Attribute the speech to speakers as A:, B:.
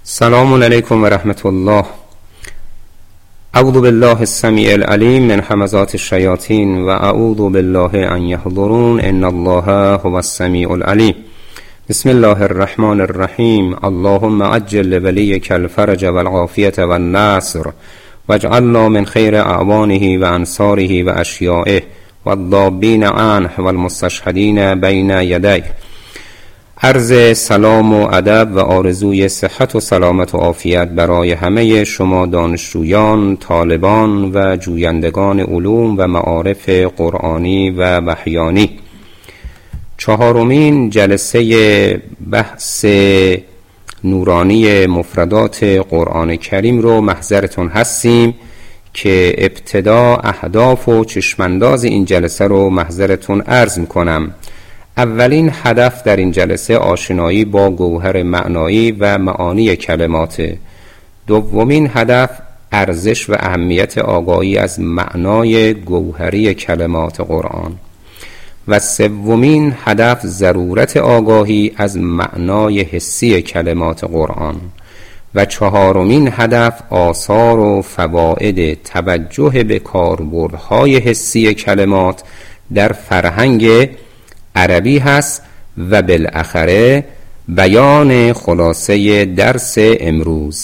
A: سلام علیکم و رحمت الله. اعوذ بالله السمیع العلیم من همزات الشیاطین و اعوذ بالله ان یحضرون ان الله هو السمیع العلیم. بسم الله الرحمن الرحیم. اللهم عجل لولیک الفرج والعافیة والنصر واجعلنا من خیر اعوانه و انصاره و اشیائه والضابین عنه والمستشهدین بین یدیه. عرض سلام و ادب و آرزوی صحت و سلامت و عافیت برای همه شما دانشجویان، طالبان و جویندگان علوم و معارف قرآنی و وحیانی. چهارمین جلسه بحث نورانی مفردات قرآن کریم رو محضرتون هستیم که ابتدا اهداف و چشمانداز این جلسه رو محضرتون عرض میکنم. اولین هدف در این جلسه آشنایی با گوهر معنایی و معانی کلمات. دومین هدف ارزش و اهمیت آگاهی از معنای گوهری کلمات قرآن و سومین هدف ضرورت آگاهی از معنای حسی کلمات قرآن و چهارمین هدف آثار و فواید توجه به کاربردهای حسی کلمات در فرهنگ عربی هست و بالاخره بیان خلاصه درس امروز.